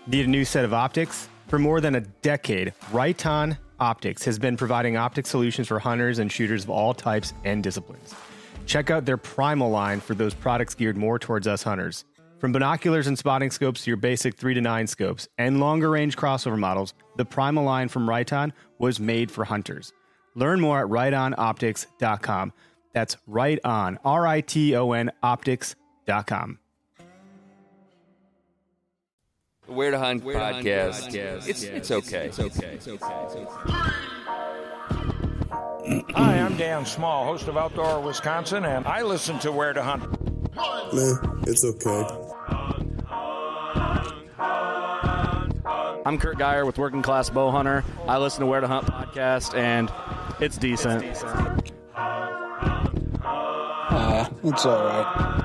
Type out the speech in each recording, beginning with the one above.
Need a new set of optics? For more than a decade, Riton Optics has been providing optic solutions for hunters and shooters of all types and disciplines. Check out their Primal line for those products geared more towards us hunters. From binoculars and spotting scopes to your basic 3-9 scopes and longer range crossover models, the Primal line from Riton was made for hunters. Learn more at ritonoptics.com. That's Riton, Riton optics.com. Where to Hunt podcast. It's okay. Hi, I'm Dan Small, host of Outdoor Wisconsin, and I listen to Where to Hunt. Man, it's okay. I'm Kurt Geyer with Working Class Bow Hunter. I listen to Where to Hunt podcast, and it's decent. It's all right.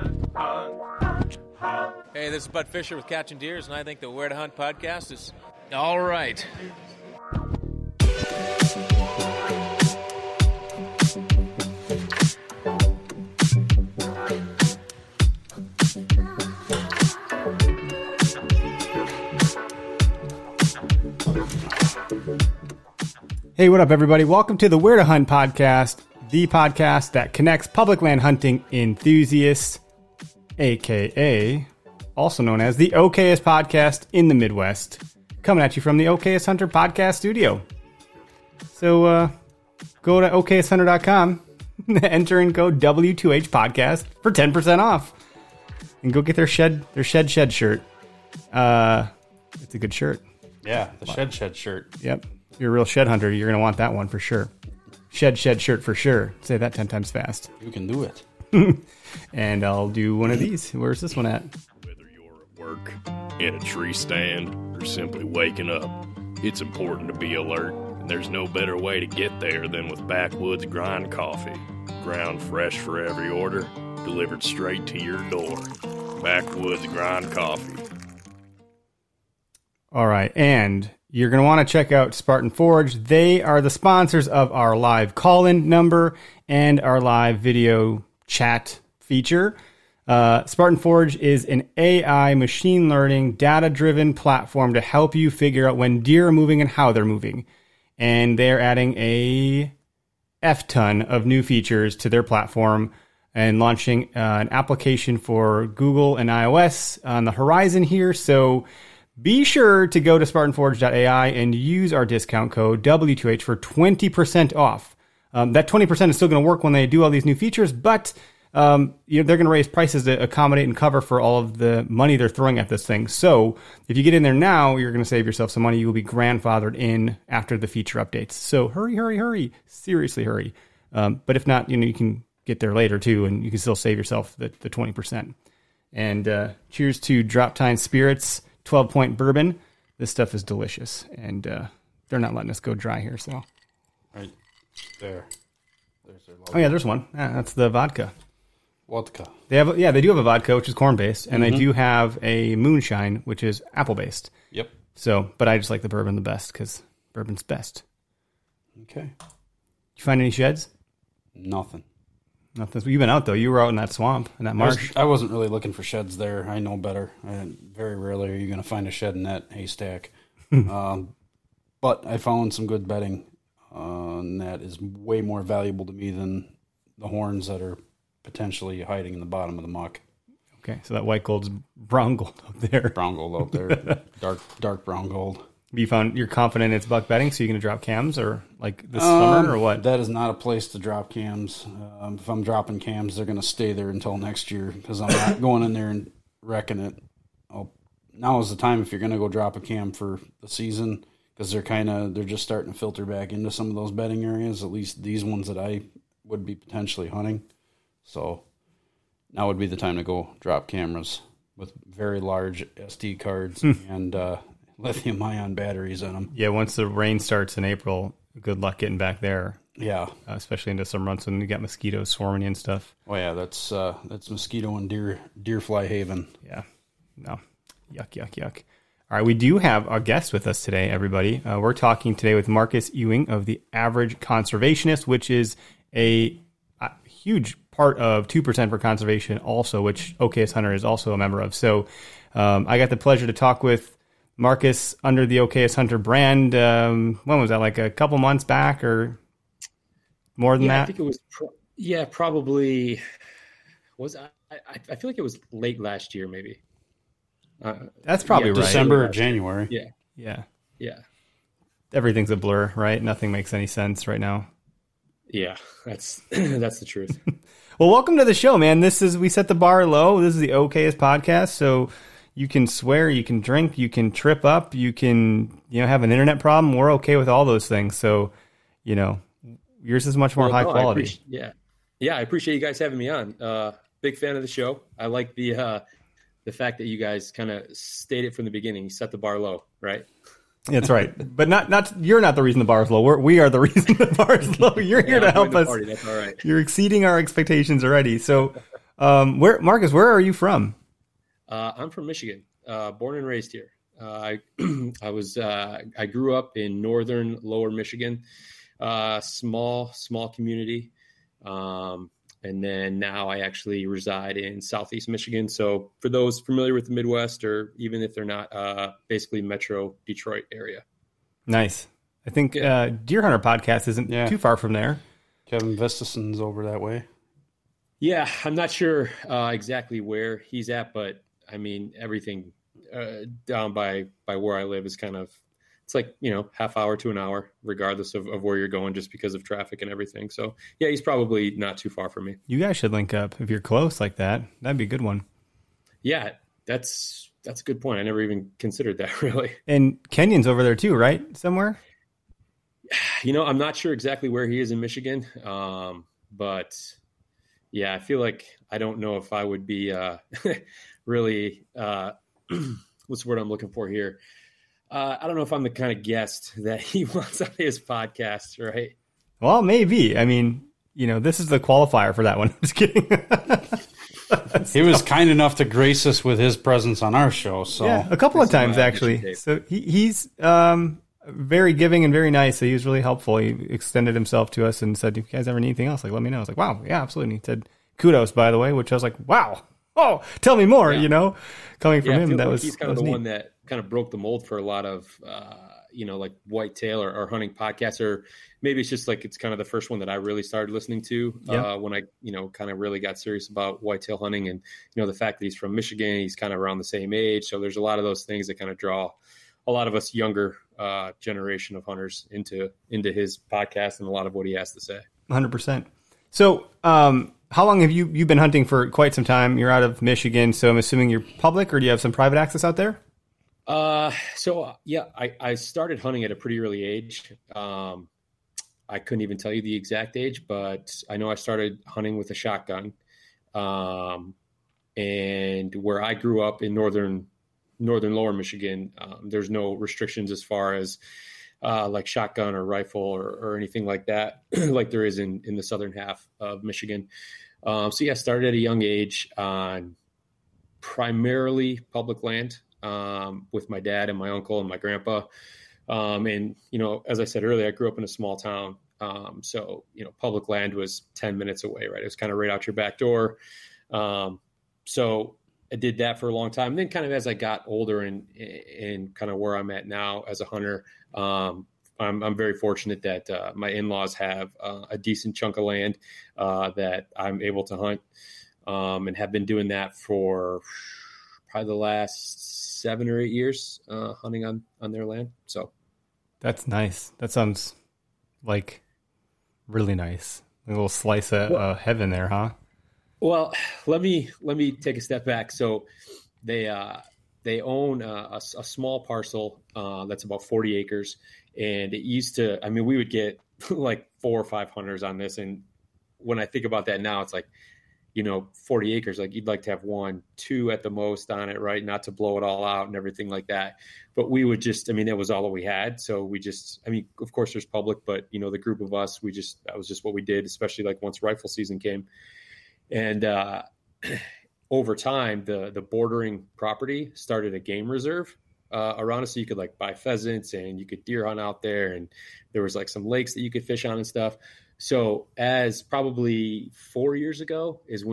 Hey, this is Bud Fisher with Catching Deers, and I think the Where to Hunt podcast is all right. Hey, what up, everybody? Welcome to the Where to Hunt podcast, the podcast that connects public land hunting enthusiasts, a.k.a., also known as the OKest podcast in the Midwest, coming at you from the OKest Hunter podcast studio. So go to okesthunter.com, enter and code W2H podcast for 10% off, and go get their shed shirt. It's a good shirt. Yeah, the shed shirt. Yep. If you're a real shed hunter, you're going to want that one for sure. Shed shirt for sure. Say that 10 times fast. You can do it. And I'll do one of these. Where's this one at? Whether you're at work, in a tree stand, or simply waking up, it's important to be alert. And there's no better way to get there than with Backwoods Grind Coffee. Ground fresh for every order, delivered straight to your door. Backwoods Grind Coffee. All right, and you're going to want to check out Spartan Forge. They are the sponsors of our live call-in number and our live video chat feature. Spartan Forge is an AI machine learning data-driven platform to help you figure out when deer are moving and how they're moving. And they're adding a F-ton of new features to their platform and launching an application for Google and iOS on the horizon here. So be sure to go to SpartanForge.ai and use our discount code W2H for 20% off. That 20% is still going to work when they do all these new features, but they're going to raise prices to accommodate and cover for all of the money they're throwing at this thing. So if you get in there now, you're going to save yourself some money. You will be grandfathered in after the feature updates. So hurry. Seriously, hurry. But if not, you can get there later too, and you can still save yourself the 20%. And cheers to Drop Tine Spirits 12-point bourbon. This stuff is delicious, and they're not letting us go dry here. So, Right there. There's their logo. Oh yeah, there's one. Yeah, that's the vodka. Vodka. They do have a vodka which is corn based, and they do have a moonshine which is apple based. Yep. So, but I just like the bourbon the best because bourbon's best. Okay. Did you find any sheds? Nothing. Nothing. You've been out though. You were out in that swamp, in that marsh. I wasn't really looking for sheds there. I know better. Very rarely are you going to find a shed in that haystack. But I found some good bedding, and that is way more valuable to me than the horns that are potentially hiding in the bottom of the muck. Okay, so that white gold's brown gold up there. Brown gold out there, dark brown gold. You're confident it's buck bedding, so you're going to drop cams or like this summer or what? That is not a place to drop cams. If I'm dropping cams, they're going to stay there until next year because I'm not going in there and wrecking it. Now is the time if you're going to go drop a cam for the season because they're just starting to filter back into some of those bedding areas, at least these ones that I would be potentially hunting. So now would be the time to go drop cameras with very large SD cards and lithium-ion batteries in them. Yeah, once the rain starts in April, good luck getting back there. Yeah. Especially into some months when you got mosquitoes swarming and stuff. Oh, yeah, that's mosquito and deer fly haven. Yeah. No. Yuck. All right, we do have a guest with us today, everybody. We're talking today with Marcus Ewing of The Average Conservationist, which is a huge part of 2% for Conservation also, which OKS Hunter is also a member of. So I got the pleasure to talk with Marcus under the OKS Hunter brand. When was that? Like a couple months back or more than that? I think it was. Probably. I feel like it was late last year, maybe. That's probably right. December or January. Yeah. Everything's a blur, right? Nothing makes any sense right now. Yeah, that's the truth. Well, welcome to the show, man. We set the bar low. This is the OKS podcast, so you can swear, you can drink, you can trip up, you can have an internet problem. We're okay with all those things. So, yours is much more high quality. I appreciate you guys having me on. Big fan of the show. I like the fact that you guys kind of stated from the beginning, you set the bar low, right? That's right. But not you're not the reason the bar is low. We are the reason the bar is low. You're here to help us. Party. That's all right. You're exceeding our expectations already. So, Marcus, where are you from? I'm from Michigan, born and raised here. I grew up in northern lower Michigan, small community. And then now I actually reside in Southeast Michigan. So for those familiar with the Midwest, or even if they're not, basically Metro Detroit area. Nice. I think Deer Hunter podcast isn't too far from there. Kevin Vestison's over that way. Yeah, I'm not sure exactly where he's at, but I mean, everything down by where I live is kind of, it's like, half hour to an hour, regardless of where you're going, just because of traffic and everything. So, yeah, he's probably not too far from me. You guys should link up if you're close like that. That'd be a good one. Yeah, that's a good point. I never even considered that, really. And Kenyon's over there too, right? Somewhere? I'm not sure exactly where he is in Michigan. But, yeah, I feel like I don't know if I would be really what's the word I'm looking for here? I don't know if I'm the kind of guest that he wants on his podcast, right? Well, maybe. I mean, this is the qualifier for that one. I'm just kidding. He was kind enough to grace us with his presence on our show. So yeah, a couple of times, actually. So he's very giving and very nice. So he was really helpful. He extended himself to us and said, if you guys ever need anything else, let me know. I was like, wow, yeah, absolutely. And he said, kudos, by the way, which I was like, wow. Oh, tell me more, coming from him. That was, he's kind of the one that kind of broke the mold for a lot of, like whitetail or hunting podcasts, or maybe it's just like, it's kind of the first one that I really started listening to when I, kind of really got serious about whitetail hunting. And, the fact that he's from Michigan, he's kind of around the same age. So there's a lot of those things that kind of draw a lot of us younger generation of hunters into his podcast and a lot of what he has to say. 100%. So, how long have you been hunting? For quite some time. You're out of Michigan, so I'm assuming you're public, or do you have some private access out there? I started hunting at a pretty early age. I couldn't even tell you the exact age, but I know I started hunting with a shotgun. And where I grew up in northern lower Michigan, there's no restrictions as far as like shotgun or rifle or anything like that, like there is in the southern half of Michigan. I started at a young age on primarily public land with my dad and my uncle and my grandpa. And, as I said earlier, I grew up in a small town. Public land was 10 minutes away, right? It was kind of right out your back door. So I did that for a long time. And then kind of as I got older and kind of where I'm at now as a hunter, I'm very fortunate that my in-laws have a decent chunk of land that I'm able to hunt and have been doing that for probably the last 7 or 8 years hunting on their land. So that's nice. That sounds like really nice. A little slice of heaven there, huh? Well, let me take a step back. So they own a small parcel that's about 40 acres. And it used to, we would get like 4 or 5 hunters on this. And when I think about that now, it's like, 40 acres, like you'd like to have 1, 2 at the most on it, right? Not to blow it all out and everything like that. But we would just, that was all that we had. So we just, of course there's public, but the group of us, that was just what we did, especially like once rifle season came. And over time, the bordering property started a game reserve around us, so you could like buy pheasants and you could deer hunt out there, and there was like some lakes that you could fish on and stuff. So as probably 4 years ago is when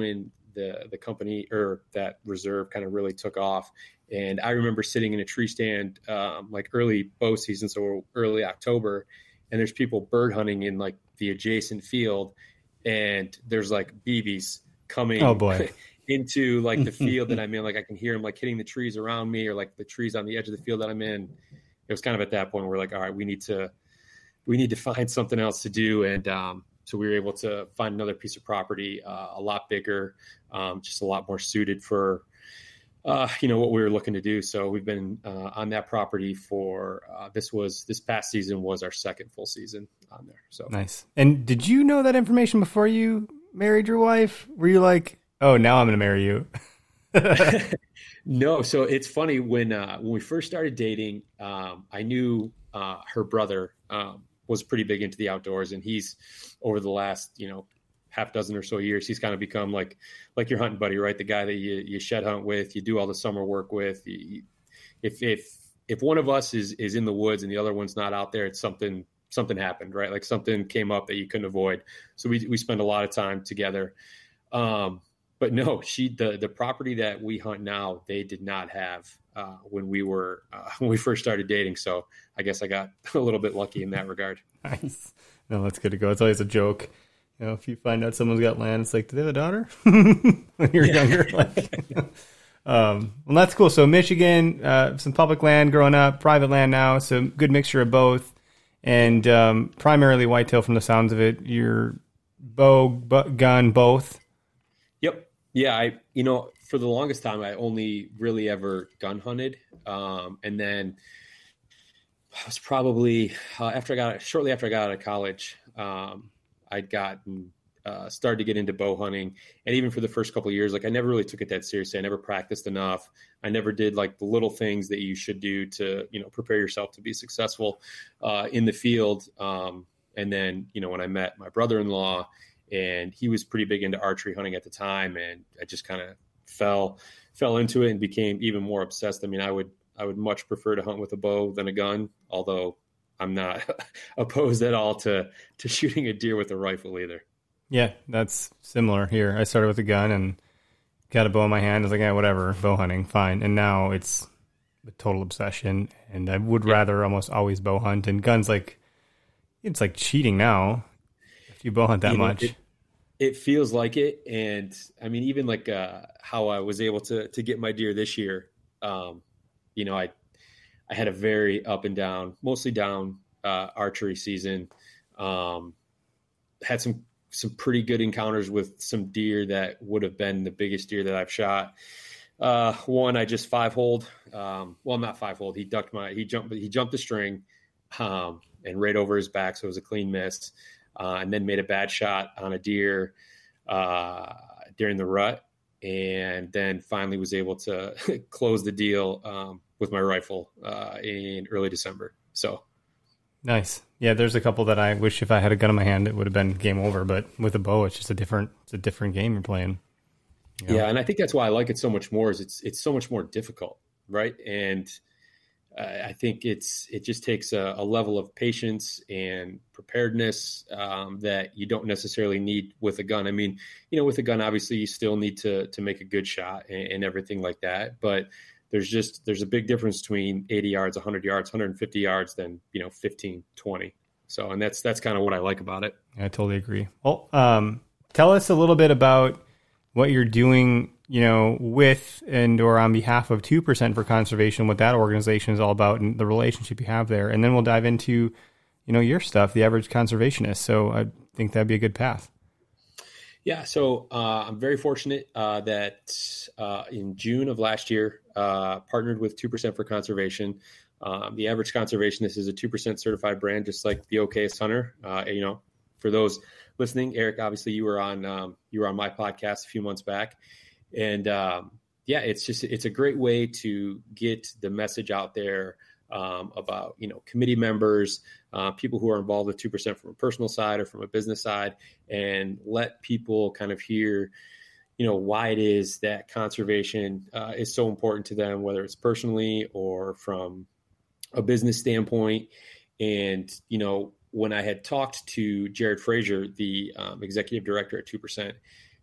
the company or that reserve kind of really took off. And I remember sitting in a tree stand like early bow season, so early October, and there's people bird hunting in like the adjacent field, and there's like BBs coming into like the field that I'm in. Like I can hear them like hitting the trees around me or like the trees on the edge of the field that I'm in. It was kind of at that point where we're like, all right, we need to find something else to do. And so we were able to find another piece of property, a lot bigger, just a lot more suited for, what we were looking to do. So we've been on that property for this past season was our second full season on there. So nice. And did you know that information before you married your wife? Were you like, oh, now I'm going to marry you? No. So it's funny when we first started dating, I knew her brother was pretty big into the outdoors, and he's over the last, half dozen or so years, he's kind of become like your hunting buddy, right? The guy that you shed hunt with, you do all the summer work with. If one of us is in the woods and the other one's not out there, it's something happened, right? Like something came up that you couldn't avoid. So we spend a lot of time together. But no, the property that we hunt now, they did not have when we first started dating. So I guess I got a little bit lucky in that regard. Nice. No, that's good to go. It's always a joke. If you find out someone's got land, it's like, do they have a daughter? When you're younger. Well, that's cool. So Michigan, some public land growing up, private land now. So good mixture of both. And primarily whitetail from the sounds of it. Your bow, gun, both. Yep. Yeah. For the longest time, I only really ever gun hunted. And then I was probably shortly after I got out of college, I'd gotten started to get into bow hunting. And even for the first couple of years, like I never really took it that seriously. I never practiced enough. I never did like the little things that you should do to, prepare yourself to be successful in the field. And then, when I met my brother-in-law, and he was pretty big into archery hunting at the time, and I just kind of fell into it and became even more obsessed. I mean, I would much prefer to hunt with a bow than a gun, although I'm not opposed at all to shooting a deer with a rifle either. Yeah, that's similar here. I started with a gun and got a bow in my hand. I was like, yeah, whatever, bow hunting, fine. And now it's a total obsession, and I would rather almost always bow hunt. And guns, it's like cheating now if you bow hunt that much. It feels like it. And I mean, even like how I was able to get my deer this year, I had a very up and down, mostly down archery season. Had some pretty good encounters with some deer that would have been the biggest deer that I've shot. One I just 5-holed. Well, not 5-holed. He jumped the string and right over his back, so it was a clean miss. And then made a bad shot on a deer during the rut, and then finally was able to close the deal with my rifle in early December. So nice. Yeah, there's a couple that I wish if I had a gun in my hand, it would have been game over. But with a bow, it's just a different game you're playing. Yeah, and I think that's why I like it so much more. Is it's so much more difficult, right? And I think it just takes a level of patience and preparedness that you don't necessarily need with a gun. I mean, with a gun, obviously you still need to make a good shot and everything like that. But there's a big difference between 80 yards, 100 yards, 150 yards than, 15, 20. So, and that's kind of what I like about it. I totally agree. Well, tell us a little bit about what you're doing, with and or on behalf of 2% for Conservation, what that organization is all about and the relationship you have there. And then we'll dive into, your stuff, the average conservationist. So I think that'd be a good path. Yeah. So I'm very fortunate that in June of last year, partnered with 2% for Conservation. The Average Conservationist is a 2% certified brand, just like the Okayest Hunter. For those listening, Eric, obviously you were on my podcast a few months back. And it's a great way to get the message out there about, committee members, people who are involved with 2% from a personal side or from a business side, and let people kind of hear, why it is that conservation is so important to them, whether it's personally or from a business standpoint. And, when I had talked to Jared Frazier, the executive director at 2%,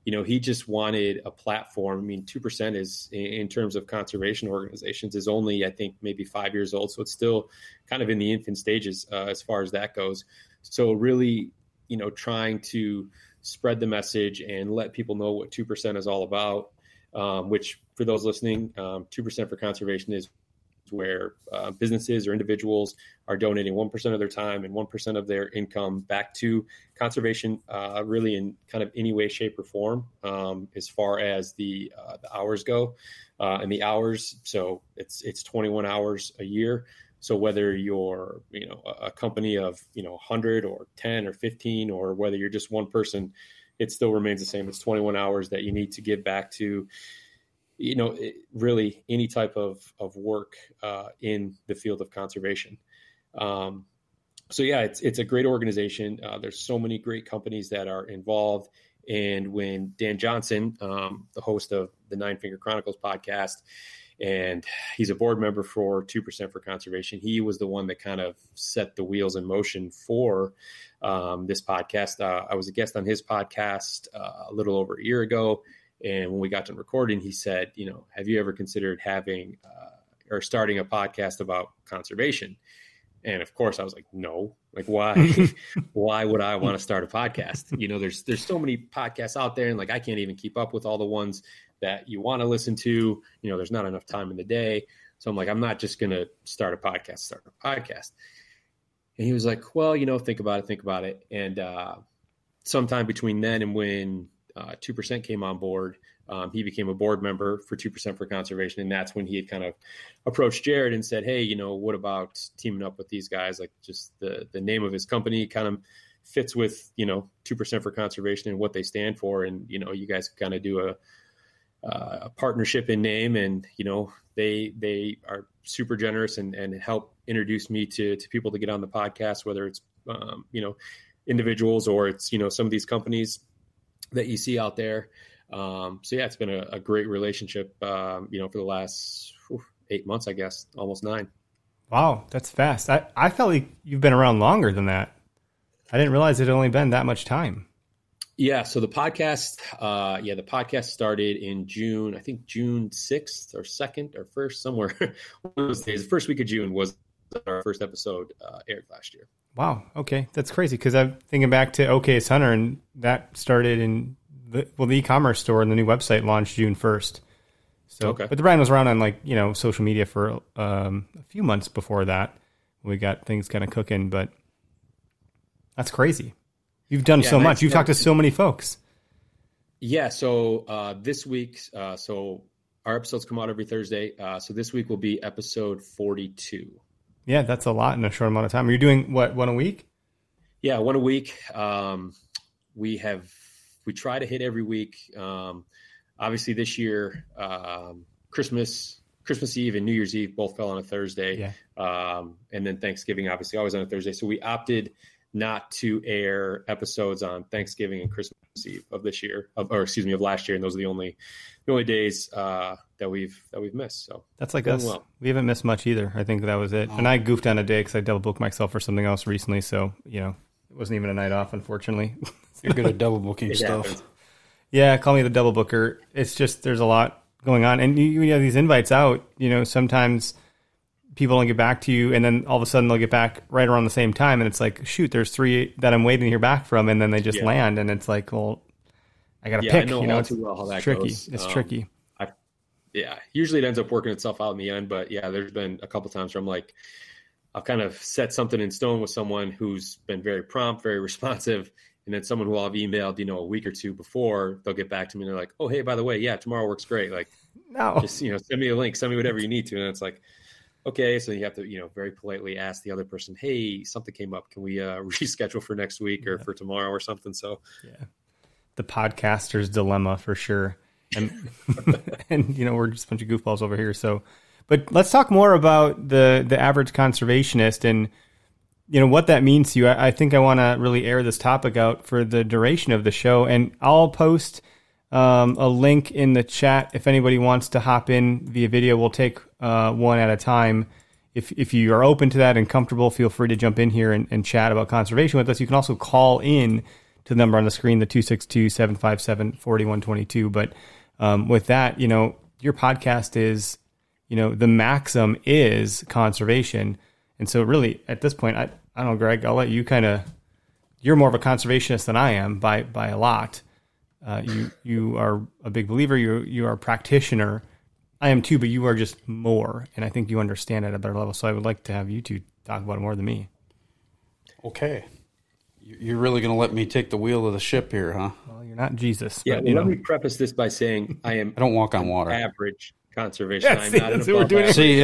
he just wanted a platform. I mean, 2% is, in terms of conservation organizations, is only, I think, maybe 5 years old. So it's still kind of in the infant stages as far as that goes. So really, trying to spread the message and let people know what 2% is all about, which for those listening, 2% for conservation is where businesses or individuals are donating 1% of their time and 1% of their income back to conservation, really in kind of any way, shape, or form, as far as the hours go. And the hours, so it's 21 hours a year. So whether you're, a company of, 100 or 10 or 15, or whether you're just one person, it still remains the same. It's 21 hours that you need to give back to, really any type of work in the field of conservation. So yeah, it's a great organization. There's so many great companies that are involved. And when Dan Johnson, the host of the Nine Finger Chronicles podcast, and he's a board member for 2% for Conservation, he was the one that kind of set the wheels in motion for this podcast. I was a guest on his podcast a little over a year ago. And when we got to recording, he said, have you ever considered having or starting a podcast about conservation? And of course I was like, no, like why, why would I want to start a podcast? There's so many podcasts out there, and like, I can't even keep up with all the ones that you want to listen to. There's not enough time in the day. So I'm like, I'm not just going to start a podcast. And he was like, well, think about it. And sometime between then and when 2% came on board, he became a board member for 2% for Conservation. And that's when he had kind of approached Jared and said, hey, what about teaming up with these guys? Like, just the name of his company kind of fits with, 2% for Conservation and what they stand for. And, you guys kind of do a partnership in name, and, they are super generous and help introduce me to people to get on the podcast, whether it's, individuals or it's, some of these companies that you see out there. So yeah, it's been a great relationship, for the last 8 months, I guess, almost 9. Wow. That's fast. I felt like you've been around longer than that. I didn't realize it had only been that much time. Yeah. So the podcast, the podcast started in June, I think June 6th or 2nd or 1st, somewhere. One of those days. The first week of June was our first episode aired last year. Wow. Okay. That's crazy. Because I'm thinking back to OK's Hunter, and that started in the e-commerce store, and the new website launched June 1st. So, okay. But the brand was around on social media for a few months before that. We got things kind of cooking, but that's crazy. You've done so much. You've talked to so many folks. Yeah. So this week, so our episodes come out every Thursday. So this week will be episode 42. Yeah, that's a lot in a short amount of time. Are you doing one a week? Yeah, one a week. We try to hit every week. Obviously this year, Christmas Eve and New Year's Eve both fell on a Thursday. Yeah. And then Thanksgiving, obviously, always on a Thursday. So we opted not to air episodes on Thanksgiving and Christmas Eve of this year, of last year. And those are the only days that we've missed. So that's like us. Well. We haven't missed much either. I think that was it. And I goofed on a day because I double booked myself for something else recently. So, it wasn't even a night off, unfortunately. You're good at double booking stuff. Happens. Yeah, call me the double booker. It's just, there's a lot going on. And you have these invites out, sometimes people don't get back to you, and then all of a sudden they'll get back right around the same time. And it's like, shoot, there's 3 that I'm waiting to hear back from. And then they just land, and it's like, well, I got to pick, I know all too well how that tricky. Goes. It's tricky. Usually it ends up working itself out in the end, but yeah, there's been a couple times where I'm like, I've kind of set something in stone with someone who's been very prompt, very responsive. And then someone who I've emailed, a week or two before, they'll get back to me and they're like, oh, hey, by the way, yeah, tomorrow works great. Like, no, just, send me a link, send me whatever you need to. And it's like, okay. So you have to, very politely ask the other person, hey, something came up. Can we reschedule for next week or for tomorrow or something? So yeah, the podcaster's dilemma for sure. And, we're just a bunch of goofballs over here. So, but let's talk more about the average conservationist and, what that means to you. I think I want to really air this topic out for the duration of the show, and I'll post a link in the chat if anybody wants to hop in via video. We'll take one at a time. If you are open to that and comfortable, feel free to jump in here and chat about conservation with us. You can also call in to the number on the screen, the 262-757-4122. But with that, your podcast is, the maxim is conservation. And so really at this point, I don't know, Greg, I'll let you you're more of a conservationist than I am by a lot. You are a big believer. You are a practitioner. I am too, but you are just more. And I think you understand it at a better level. So I would like to have you two talk about it more than me. Okay. You're really going to let me take the wheel of the ship here, huh? Well, you're not Jesus. Yeah, but, let me preface this by saying I don't walk on water. Average conservation. Yeah, see, that's what we're doing. See,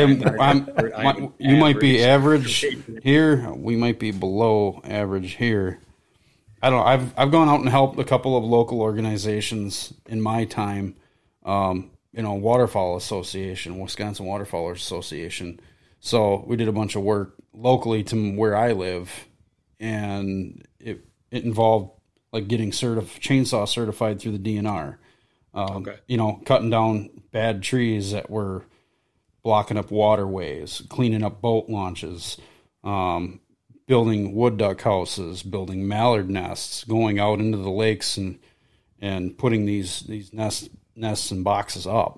you might be average here. We might be below average here. I don't know. I've gone out and helped a couple of local organizations in my time. Waterfowl Association, Wisconsin Waterfowlers Association. So we did a bunch of work locally to where I live, and it involved like getting chainsaw certified through the DNR. Cutting down bad trees that were blocking up waterways, cleaning up boat launches, building wood duck houses, building mallard nests, going out into the lakes and putting these nests and boxes up.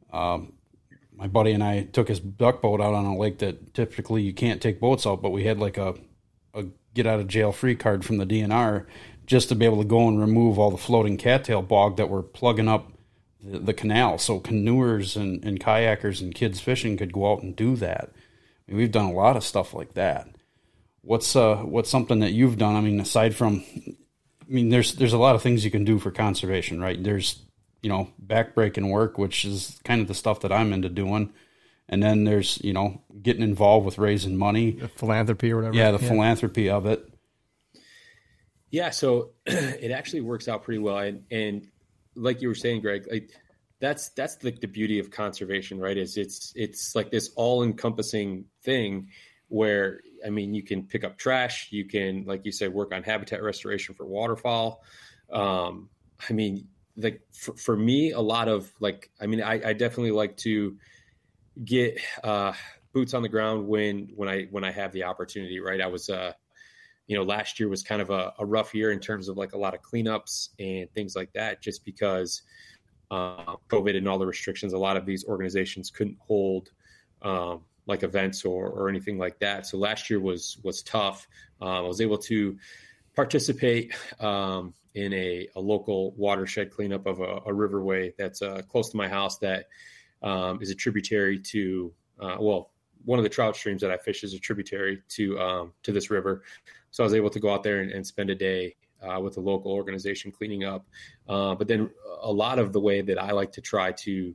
My buddy and I took his duck boat out on a lake that typically you can't take boats out, but we had like a get out of jail free card from the DNR just to be able to go and remove all the floating cattail bog that were plugging up the canal. So canoers and kayakers and kids fishing could go out and do that. I mean, we've done a lot of stuff like that. What's something that you've done? I mean, aside from, there's a lot of things you can do for conservation, right? There's, backbreaking work, which is kind of the stuff that I'm into doing. And then there's, getting involved with raising money. The philanthropy or whatever. Yeah, the philanthropy of it. Yeah, so it actually works out pretty well. And like you were saying, Greg, that's the beauty of conservation, right? Is it's like this all-encompassing thing where, you can pick up trash. You can, like you said, work on habitat restoration for waterfowl. For me, a lot of I definitely like to get boots on the ground when I have the opportunity, right? I was, last year was kind of a rough year in terms of like a lot of cleanups and things like that, just because COVID and all the restrictions. A lot of these organizations couldn't hold like events or anything like that. So last year was tough. I was able to participate in a local watershed cleanup of a riverway that's close to my house that is a tributary to, one of the trout streams that I fish is a tributary to this river. So I was able to go out there and spend a day with a local organization cleaning up. But then a lot of the way that I like to try to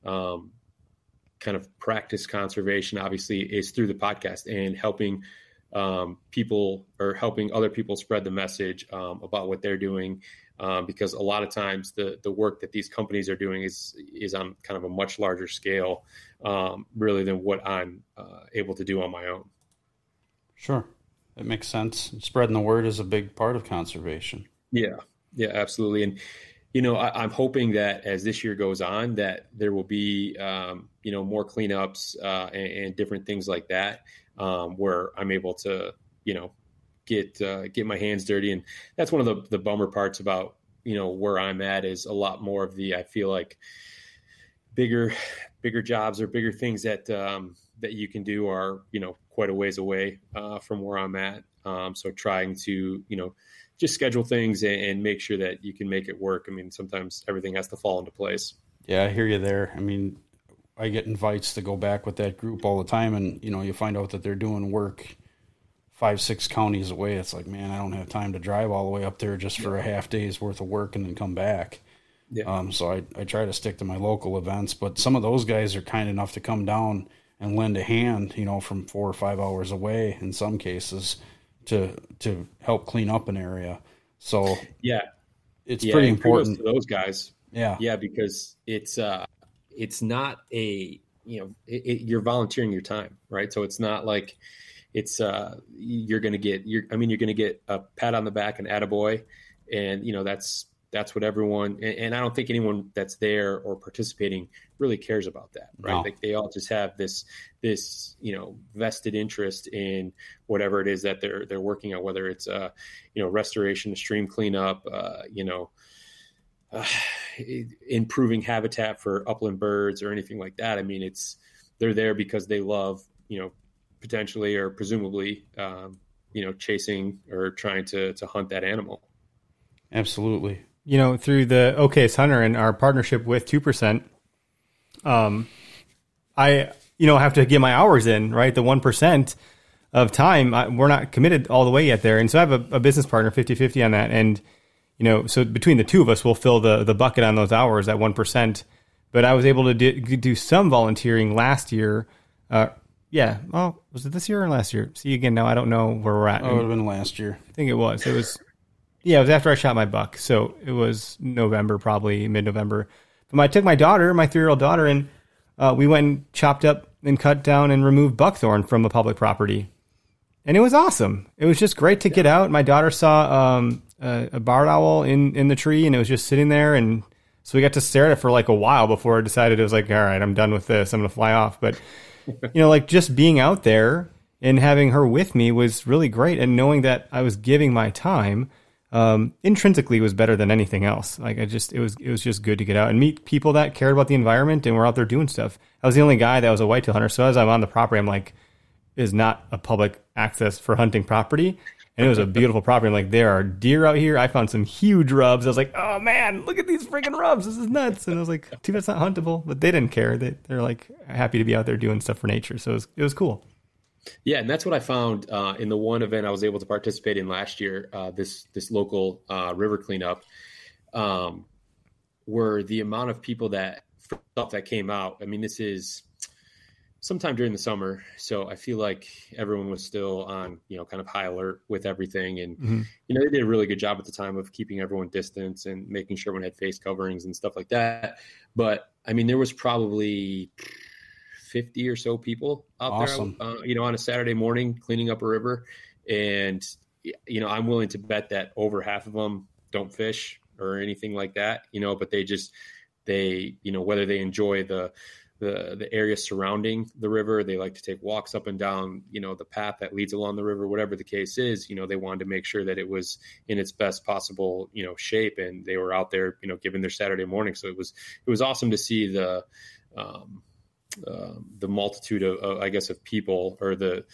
kind of practice conservation, obviously, is through the podcast and helping people or helping other people spread the message about what they're doing. Because a lot of times the work that these companies are doing is on kind of a much larger scale, really than what I'm able to do on my own. Sure. That makes sense. Spreading the word is a big part of conservation. Yeah, absolutely. And, I'm hoping that as this year goes on, that there will be, more cleanups and different things like that, where I'm able to, get my hands dirty. And that's one of the bummer parts about, where I'm at is a lot more of I feel like bigger jobs or bigger things that you can do are, quite a ways away from where I'm at. So trying to, just schedule things and make sure that you can make it work. Sometimes everything has to fall into place. Yeah, I hear you there. I get invites to go back with that group all the time, and, you find out that they're doing work 5-6 counties away. It's like, man, I don't have time to drive all the way up there just for a half day's worth of work and then come back. Yeah. So I try to stick to my local events, but some of those guys are kind enough to come down and lend a hand, from 4 or 5 hours away in some cases to help clean up an area. So it's pretty important to those guys. Yeah. Because it's not you're volunteering your time, right? So it's not like you're going to get a pat on the back and attaboy. And, that's that's what everyone, and I don't think anyone that's there or participating really cares about that, right? No. Like they all just have this, vested interest in whatever it is that they're working on, whether it's, restoration, stream cleanup, improving habitat for upland birds or anything like that. I mean, they're there because they love, potentially or presumably, chasing or trying to hunt that animal. Absolutely. Through the OK's Hunter and our partnership with 2%, I have to get my hours in, right? The 1% of time, we're not committed all the way yet there. And so I have a business partner, 50-50 on that. And, so between the two of us, we'll fill the bucket on those hours at 1%. But I was able to do some volunteering last year. Yeah. Well, was it this year or last year? See, again, now I don't know where we're at. Oh, it would have been last year. I think it was. It was after I shot my buck. So it was November, probably mid-November. But I took my 3-year-old daughter, and we went and chopped up and cut down and removed buckthorn from the public property. And it was awesome. It was just great to get out. My daughter saw a barred owl in the tree, and it was just sitting there. And so we got to stare at it for like a while before I decided it was like, all right, I'm done with this. I'm going to fly off. But, just being out there and having her with me was really great. And knowing that I was giving my time intrinsically was better than anything else. Like it was just good to get out and meet people that cared about the environment and were out there doing stuff. I was the only guy that was a whitetail hunter. So as I'm on the property, I'm like, it is not a public access for hunting property. And it was a beautiful property. I'm like, there are deer out here. I found some huge rubs. I was like, oh man, look at these freaking rubs. This is nuts. And I was like, too bad it's not huntable, but they didn't care. They're like happy to be out there doing stuff for nature. So it was cool. Yeah, and that's what I found in the one event I was able to participate in last year, this local river cleanup, were the amount of people that came out. I mean, this is sometime during the summer, so I feel like everyone was still on, kind of high alert with everything, and they did a really good job at the time of keeping everyone distance and making sure everyone had face coverings and stuff like that. But I mean, there was probably 50 or so people out there, on a Saturday morning cleaning up a river. And, I'm willing to bet that over half of them don't fish or anything like that, but they whether they enjoy the area surrounding the river, they like to take walks up and down, the path that leads along the river, whatever the case is, they wanted to make sure that it was in its best possible, shape. And they were out there, giving their Saturday morning. So it was awesome to see the multitude of, I guess, of people, or the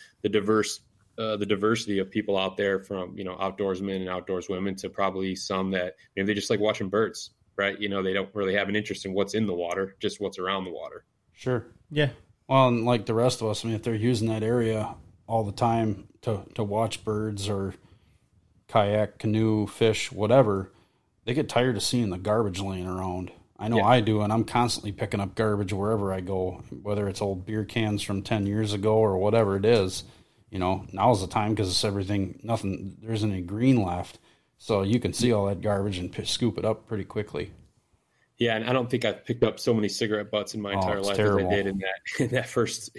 diversity of people out there, from, outdoorsmen and outdoorswomen to probably some that, they just like watching birds, right? They don't really have an interest in what's in the water, just what's around the water. Sure. Yeah. Well, and like the rest of us, I mean, if they're using that area all the time to watch birds or kayak, canoe, fish, whatever, they get tired of seeing the garbage laying around. I know I do, and I'm constantly picking up garbage wherever I go, whether it's old beer cans from 10 years ago or whatever it is. Now's the time because it's there isn't any green left. So you can see all that garbage and scoop it up pretty quickly. Yeah, and I don't think I've picked up so many cigarette butts in my entire life terrible. as I did in the first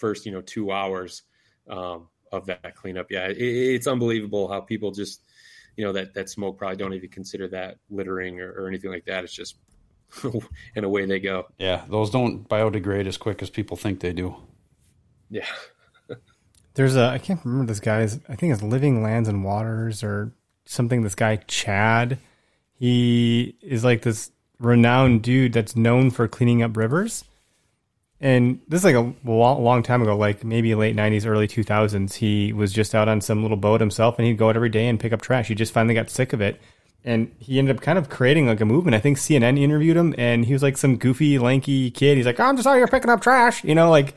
2 hours of that cleanup. Yeah, it's unbelievable how people just, that smoke probably don't even consider that littering or anything like that. It's just, and away they go. Yeah, those don't biodegrade as quick as people think they do. Yeah. There's I can't remember this guy's, I think it's Living Lands and Waters or something. This guy, Chad, he is like this renowned dude that's known for cleaning up rivers. And this is like a long time ago, like maybe late 90s, early 2000s. He was just out on some little boat himself, and he'd go out every day and pick up trash. He just finally got sick of it. And he ended up kind of creating like a movement. I think CNN interviewed him, and he was like some goofy, lanky kid. He's like, I'm just out here picking up trash. That's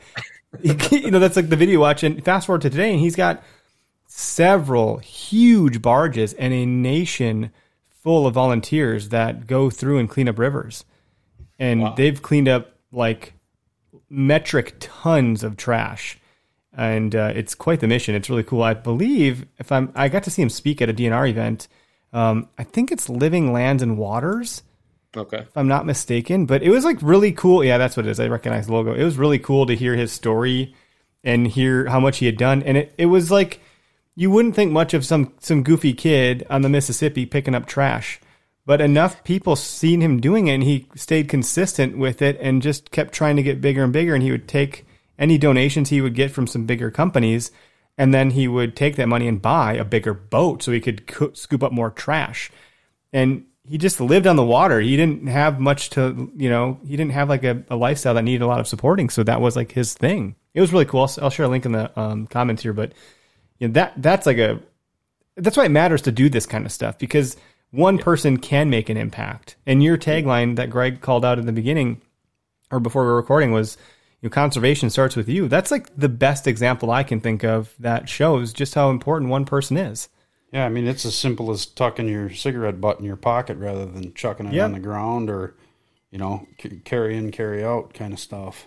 like the video watch. And fast forward to today, and he's got several huge barges and a nation full of volunteers that go through and clean up rivers. And they've cleaned up like metric tons of trash. And it's quite the mission. It's really cool. I believe I got to see him speak at a DNR event. I think it's Living Lands and Waters. Okay. If I'm not mistaken, but it was like really cool. Yeah, that's what it is. I recognize the logo. It was really cool to hear his story and hear how much he had done. And it was like, you wouldn't think much of some goofy kid on the Mississippi picking up trash, but enough people seen him doing it, and he stayed consistent with it and just kept trying to get bigger and bigger. And he would take any donations he would get from some bigger companies, and then he would take that money and buy a bigger boat so he could scoop up more trash. And he just lived on the water. He didn't have much to, he didn't have like a lifestyle that needed a lot of supporting. So that was like his thing. It was really cool. I'll share a link in the comments here, but that's why it matters to do this kind of stuff, because one person can make an impact. And your tagline that Greg called out in the beginning or before we were recording was, conservation starts with you. That's like the best example I can think of that shows just how important one person is. Yeah, I mean, it's as simple as tucking your cigarette butt in your pocket rather than chucking it on the ground or, carry in, carry out kind of stuff.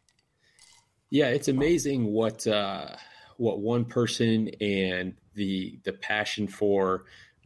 Yeah, it's amazing what one person and the passion for,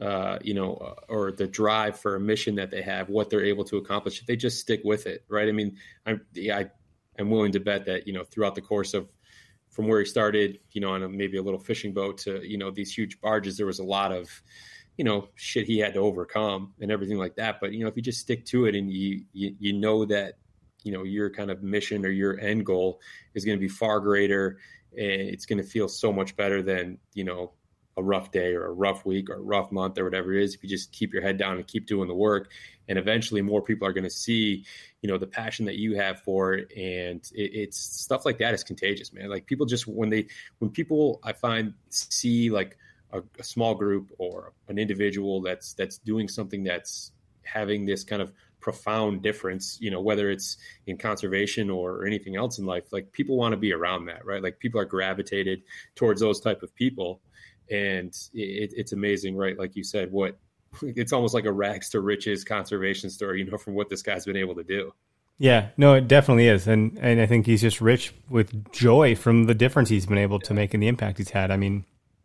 or the drive for a mission that they have, what they're able to accomplish if they just stick with it, right? I mean, I'm willing to bet that, throughout the course of from where he started, on maybe a little fishing boat to, these huge barges, there was a lot of, shit he had to overcome and everything like that. But, if you just stick to it and you know that, your kind of mission or your end goal is going to be far greater, and it's going to feel so much better than, a rough day or a rough week or a rough month or whatever it is, if you just keep your head down and keep doing the work. And eventually more people are going to see, the passion that you have for it. And it's stuff like that is contagious, man. Like people just, when people, I find, see like a small group or an individual that's doing something that's having this kind of profound difference, whether it's in conservation or anything else in life, like people want to be around that, right? Like people are gravitated towards those type of people. And it's amazing, right? Like you said, it's almost like a rags to riches conservation story, from what this guy's been able to do. Yeah, no, it definitely is. And I think he's just rich with joy from the difference he's been able to make and the impact he's had. I mean,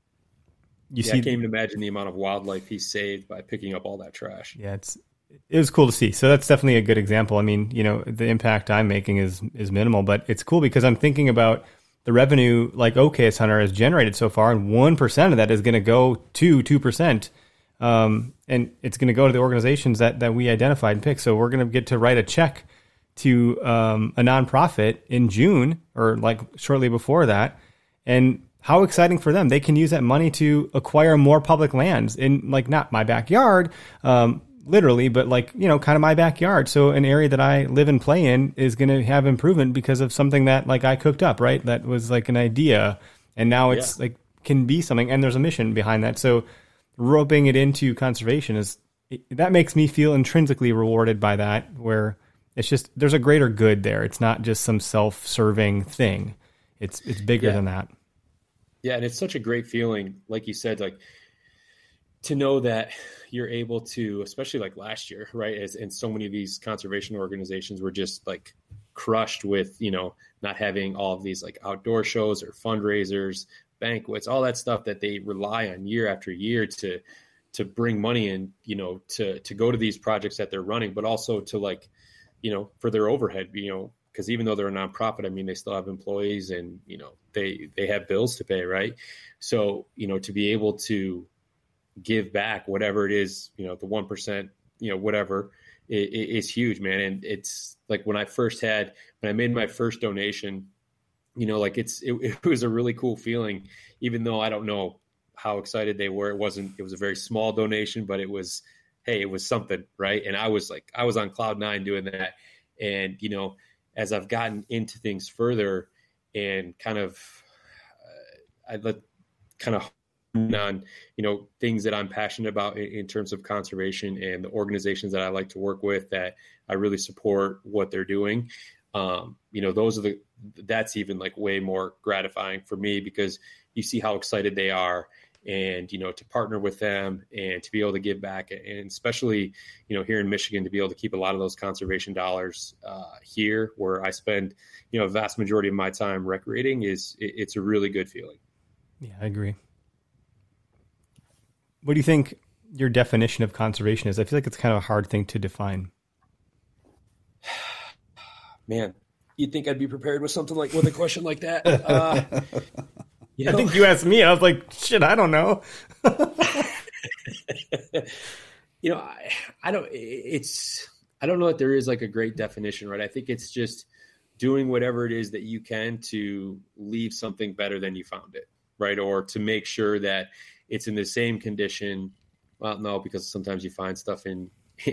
I can't even imagine the amount of wildlife he saved by picking up all that trash. Yeah, it was cool to see. So that's definitely a good example. I mean, the impact I'm making is minimal, but it's cool because I'm thinking about the revenue like OCAS Hunter has generated so far, and 1% of that is going to go to 2%. And it's going to go to the organizations that we identified and picked. So we're going to get to write a check to a nonprofit in June or like shortly before that. And how exciting for them. They can use that money to acquire more public lands in like not my backyard, literally, but like, kind of my backyard. So an area that I live and play in is going to have improvement because of something that like I cooked up, right? That was like an idea. And now it's like can be something, and there's a mission behind that. So roping it into conservation that makes me feel intrinsically rewarded by that, where it's just, there's a greater good there. It's not just some self-serving thing. It's bigger than that. Yeah. And it's such a great feeling, like you said, like to know that you're able to, especially like last year, right? And so many of these conservation organizations were just like crushed with, not having all of these like outdoor shows or fundraisers, banquets, all that stuff that they rely on year after year to bring money in, to go to these projects that they're running, but also to like, for their overhead, because even though they're a nonprofit, I mean, they still have employees and, they have bills to pay. Right. So, to be able to give back whatever it is, the 1%, whatever is huge, man. And it's like when I made my first donation, like it was a really cool feeling, even though I don't know how excited they were. It was a very small donation, but it was something, right? And I was on cloud 9 doing that. And, as I've gotten into things further and kind of, on, things that I'm passionate about in terms of conservation and the organizations that I like to work with that I really support what they're doing. That's even like way more gratifying for me because you see how excited they are and, to partner with them and to be able to give back. And especially, here in Michigan, to be able to keep a lot of those conservation dollars here where I spend, a vast majority of my time recreating it's a really good feeling. Yeah, I agree. What do you think your definition of conservation is? I feel like it's kind of a hard thing to define. Man, you'd think I'd be prepared with a question like that. I think you asked me, and I was like, shit, I don't know. I don't, I don't know that there is like a great definition, right? I think it's just doing whatever it is that you can to leave something better than you found it, right? Or to make sure that it's in the same condition. Well, no, because sometimes you find stuff in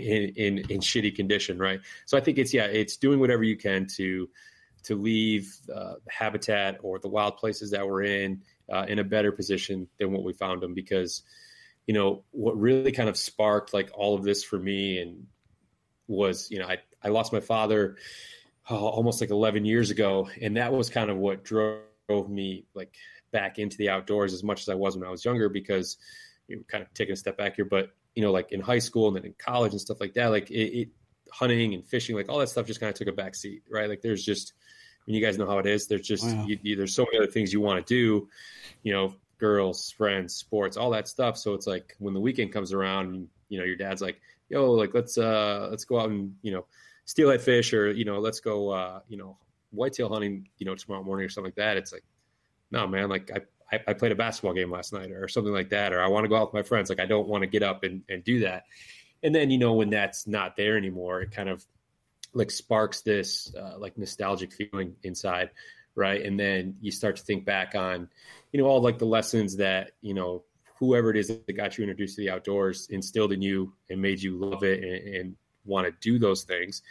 shitty condition, right? So I think it's doing whatever you can to leave the habitat or the wild places that we're in a better position than what we found them. Because, what really kind of sparked like all of this for me and was, I lost my father almost like 11 years ago. And that was kind of what drove me like back into the outdoors as much as I was when I was younger, because kind of taking a step back here, but like in high school and then in college and stuff like that, like it hunting and fishing, like all that stuff just kind of took a back seat, right? Like there's just, you guys know how it is. There's just, there's so many other things you want to do, girls, friends, sports, all that stuff. So it's like when the weekend comes around, your dad's like, yo, like, let's go out and, steelhead fish, or, let's go, whitetail hunting, tomorrow morning or something like that. It's like, no, man, like I played a basketball game last night or something like that, or I want to go out with my friends. Like, I don't want to get up and do that. And then, when that's not there anymore, it kind of like sparks this like nostalgic feeling inside. Right. And then you start to think back on, all like the lessons that, whoever it is that got you introduced to the outdoors instilled in you and made you love it and want to do those things.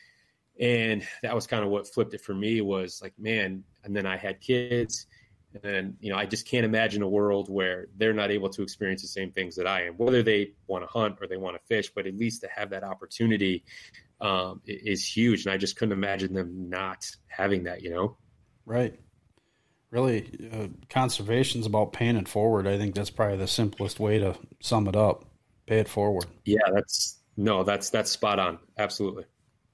And that was kind of what flipped it for me, was like, man. And then I had kids, and then, I just can't imagine a world where they're not able to experience the same things that I am, whether they want to hunt or they want to fish, but at least to have that opportunity is huge. And I just couldn't imagine them not having that, Right. Really, conservation's about paying it forward. I think that's probably the simplest way to sum it up. Pay it forward. Yeah, that's spot on. Absolutely.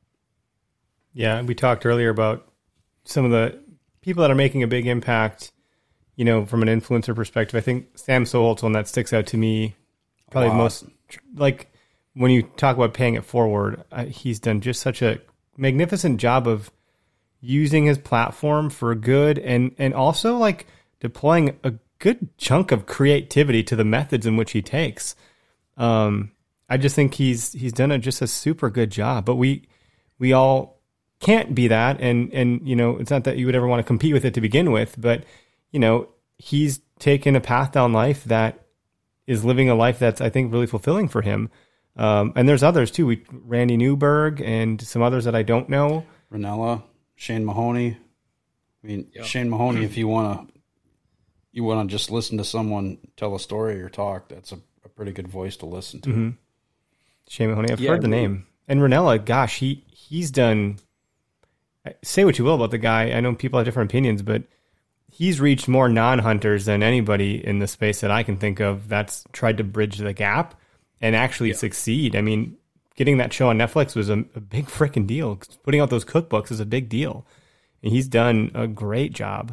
Yeah, we talked earlier about some of the people that are making a big impact, from an influencer perspective. I think Sam Soholt's one that sticks out to me probably most, like when you talk about paying it forward, he's done just such a magnificent job of using his platform for good and also like deploying a good chunk of creativity to the methods in which he takes. I just think he's done just a super good job, but we all can't be that. And, it's not that you would ever want to compete with it to begin with, but he's taken a path down life that is living a life that's, I think, really fulfilling for him. And there's others too. Randy Newberg and some others that I don't know. Ranella. Shane Mahoney. I mean, yep. Shane Mahoney, if you want to just listen to someone tell a story or talk, that's a pretty good voice to listen to. Mm-hmm. Shane Mahoney, I've heard the name. And Ranella, gosh, he's done, say what you will about the guy. I know people have different opinions, but he's reached more non-hunters than anybody in the space that I can think of that's tried to bridge the gap and actually succeed. I mean, getting that show on Netflix was a big freaking deal. Putting out those cookbooks is a big deal. And he's done a great job.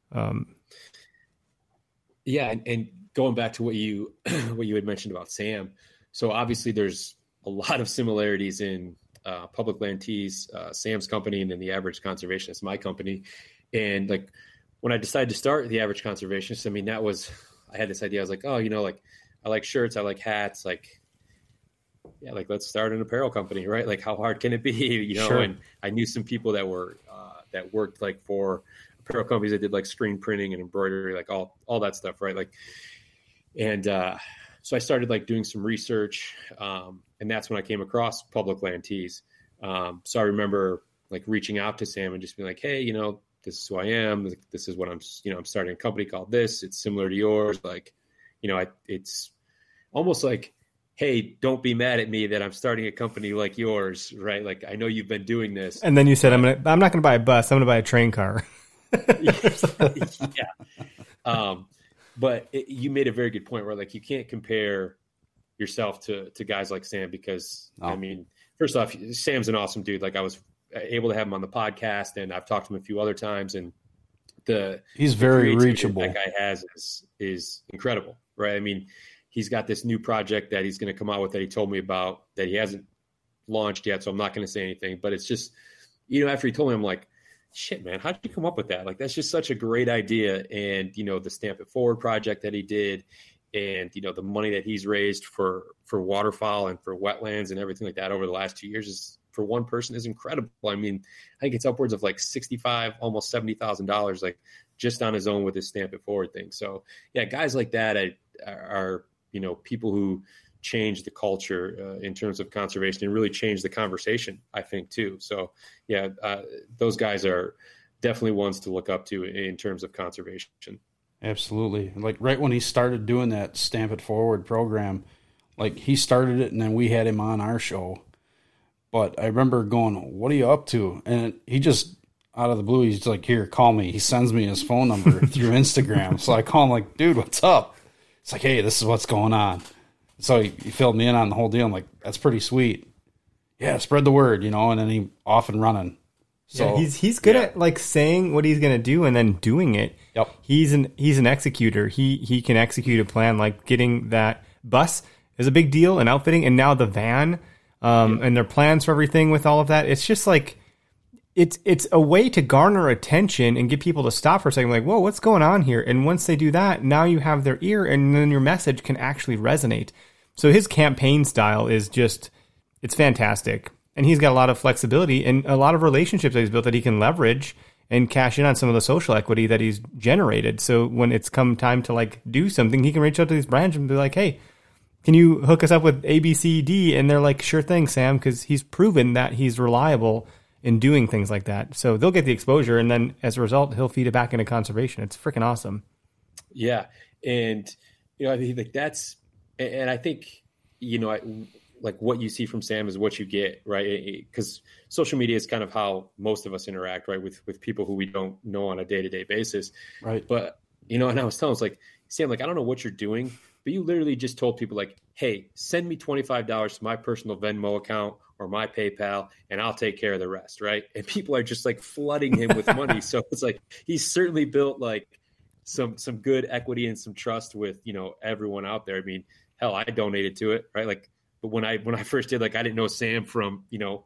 Yeah. And going back to what you had mentioned about Sam. So obviously there's a lot of similarities in Public Land Tees, Sam's company, and then the Average Conservationist, my company. And like when I decided to start the Average Conservationist, I mean, I had this idea. I was like, oh, like I like shirts. I like hats. Like let's start an apparel company, right? Like how hard can it be, Sure. And I knew some people that were, that worked like for apparel companies that did like screen printing and embroidery, like all that stuff. Right. Like, and so I started like doing some research. And that's when I came across Public Land Tees. So I remember like reaching out to Sam and just being like, hey, this is who I am. This is what I'm starting a company called this. It's similar to yours. Like, it's almost like, hey, don't be mad at me that I'm starting a company like yours, right? Like, I know you've been doing this. And then you said, I'm not going to buy a bus. I'm going to buy a train car. Yeah. But you made a very good point where like, you can't compare yourself to guys like Sam because I mean, first off, Sam's an awesome dude. Like I was able to have him on the podcast and I've talked to him a few other times and he's very reachable. That guy has is incredible, right? I mean, he's got this new project that he's going to come out with that he told me about that he hasn't launched yet. So I'm not going to say anything, but it's just, after he told me, I'm like, shit, man, how did you come up with that? Like, that's just such a great idea. And, the Stamp It Forward project that he did. And, the money that he's raised for waterfowl and for wetlands and everything like that over the last 2 years is, for one person, is incredible. I mean, I think it's upwards of like $65,000, almost $70,000, like just on his own with his Stamp It Forward thing. So yeah, guys like that are people who change the culture in terms of conservation and really change the conversation, I think, too. So yeah, those guys are definitely ones to look up to in terms of conservation. Absolutely. Like right when he started doing that Stamp It Forward program, like he started it and then we had him on our show. But I remember going, what are you up to? And he just, out of the blue, he's like, here, call me. He sends me his phone number through Instagram. So I call him like, dude, what's up? It's like, hey, this is what's going on. So he filled me in on the whole deal. I'm like, that's pretty sweet. Yeah, spread the word, and then he off and running. So yeah, he's good at like saying what he's going to do and then doing it. Yep. He's an executor. He can execute a plan, like getting that bus is a big deal and outfitting, and now the van. And their plans for everything with all of that. It's just like, it's a way to garner attention and get people to stop for a second, like, whoa, what's going on here? And once they do that, now you have their ear and then your message can actually resonate. So his campaign style is just, it's fantastic. And he's got a lot of flexibility and a lot of relationships that he's built that he can leverage and cash in on some of the social equity that he's generated. So when it's come time to like do something, he can reach out to these brands and be like, hey, can you hook us up with A, B, C, D? And they're like, sure thing, Sam, because he's proven that he's reliable in doing things like that. So they'll get the exposure, and then as a result, he'll feed it back into conservation. It's freaking awesome. Yeah. And, I think like that's, and I think, like what you see from Sam is what you get, right? Because social media is kind of how most of us interact, right? With people who we don't know on a day-to-day basis. Right. But, and I was telling him, like, Sam, like, I don't know what you're doing, but you literally just told people like, hey, send me $25 to my personal Venmo account or my PayPal, and I'll take care of the rest, right? And people are just like flooding him with money. So it's like he's certainly built like some good equity and some trust with, everyone out there. I mean, hell, I donated to it, right? Like, but when I first did, like, I didn't know Sam from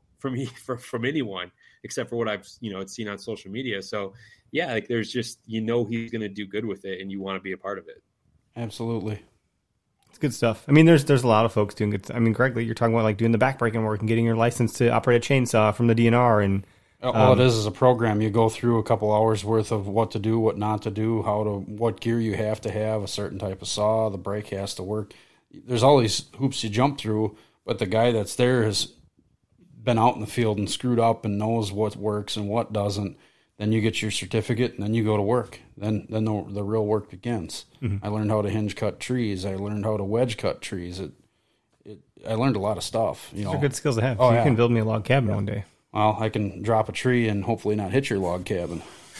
anyone except for what I've, had seen on social media. So yeah, like there's just, he's going to do good with it and you want to be a part of it. Absolutely. It's good stuff. I mean, there's a lot of folks doing good. I mean, Greg, you're talking about like doing the backbreaking work and getting your license to operate a chainsaw from the DNR. And all it is a program. You go through a couple hours worth of what to do, what not to do, what gear you have to have, a certain type of saw, the brake has to work. There's all these hoops you jump through, but the guy that's there has been out in the field and screwed up and knows what works and what doesn't. Then you get your certificate, and then you go to work. Then the real work begins. Mm-hmm. I learned how to hinge cut trees. I learned how to wedge cut trees. I learned a lot of stuff. Those are good skills to have. Oh, so you can build me a log cabin one day. Well, I can drop a tree and hopefully not hit your log cabin.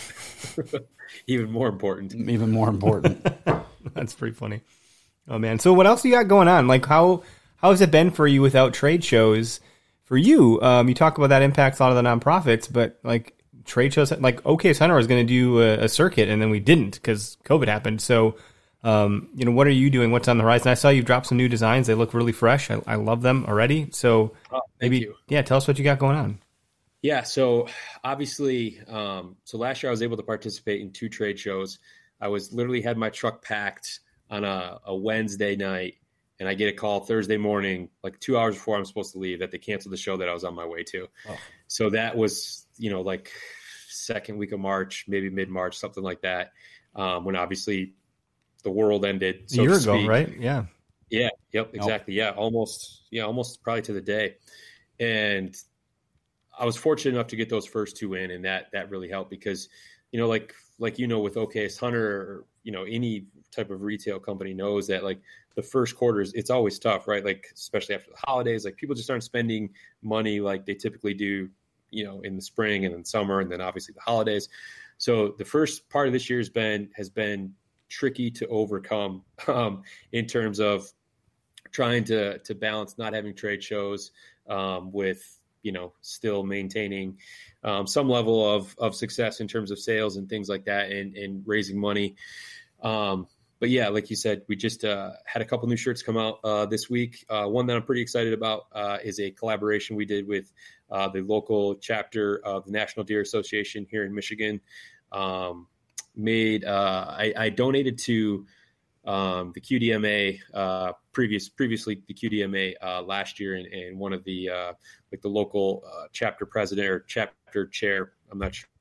Even more important. Even more important. That's pretty funny. Oh, man. So what else you got going on? Like, how has it been for you without trade shows? For you, you talk about that impacts a lot of the nonprofits, but like, trade shows, like OKS Hunter was going to do a circuit, and then we didn't because COVID happened. So, what are you doing? What's on the horizon? I saw you drop some new designs. They look really fresh. I love them already. So maybe, tell us what you got going on. Yeah. So obviously, so last year I was able to participate in 2 trade shows. I was literally had my truck packed on a Wednesday night, and I get a call Thursday morning, like 2 hours before I'm supposed to leave, that they canceled the show that I was on my way to. Oh. So that was, like second week of March, maybe mid-March, something like that. When obviously the world ended. So a year ago, right? Yeah. Yeah. Yep. Exactly. Yeah. Almost probably to the day. And I was fortunate enough to get those first 2 in, and that really helped because, like with OKS Hunter, or, any type of retail company knows that like the first quarter it's always tough, right? Like, especially after the holidays, like people just aren't spending money like they typically do, in the spring and in summer, and then obviously the holidays. So the first part of this year has been tricky to overcome in terms of trying to balance not having trade shows with, still maintaining some level of success in terms of sales and things like that, and raising money. But yeah, like you said, we just had a couple new shirts come out this week. One that I'm pretty excited about is a collaboration we did with the local chapter of the National Deer Association here in Michigan. I donated to the QDMA previously the QDMA last year, and one of the like the local chapter president or chapter chair, I'm not sure,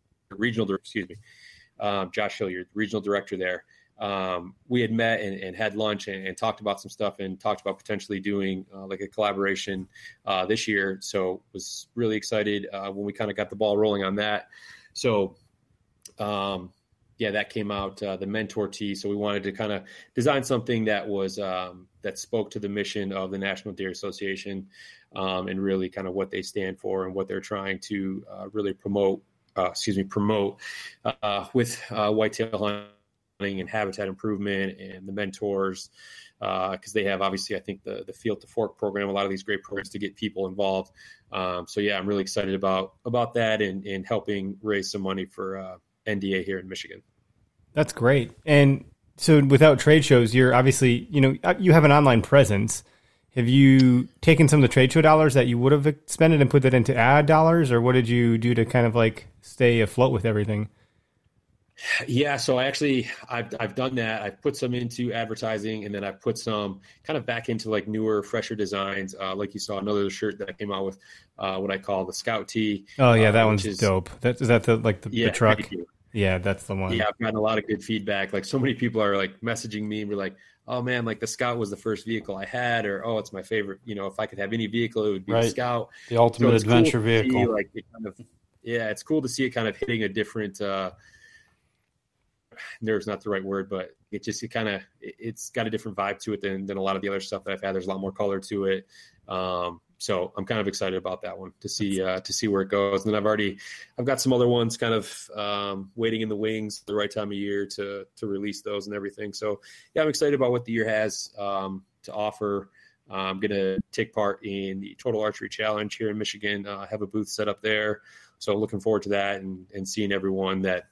Josh Hilliard, regional director there. We had met and had lunch and talked about some stuff and talked about potentially doing like a collaboration this year. So was really excited when we kind of got the ball rolling on that. So that came out, the Mentor Tee. So we wanted to kind of design something that was that spoke to the mission of the National Deer Association and really kind of what they stand for and what they're trying to really promote with whitetail hunting and habitat improvement and the mentors, because they have obviously, I think, the Field to Fork program, a lot of these great programs to get people involved. I'm really excited about that and helping raise some money for NDA here in Michigan. That's great. And so without trade shows, you're obviously, you have an online presence. Have you taken some of the trade show dollars that you would have expended and put that into ad dollars, or what did you do to kind of like stay afloat with everything? Yeah, so I've done that. I've put some into advertising, and then I've put some kind of back into like newer, fresher designs. Like you saw another shirt that I came out with, what I call the Scout Tee. Oh yeah, that one's dope. Is that the truck? Yeah, that's the one. Yeah, I've gotten a lot of good feedback. Like so many people are like messaging me and we're like, oh man, like the Scout was the first vehicle I had, or oh, it's my favorite. If I could have any vehicle, it would be the Scout, the ultimate adventure vehicle. It's cool to see it kind of hitting a different. Nerve's not the right word, but it's got a different vibe to it than a lot of the other stuff that I've had. There's a lot more color to it. So I'm kind of excited about that one to see where it goes. And then I've got some other ones kind of waiting in the wings at the right time of year to release those and everything. So yeah, I'm excited about what the year has to offer. I'm going to take part in the Total Archery Challenge here in Michigan. I have a booth set up there. So looking forward to that and seeing everyone that,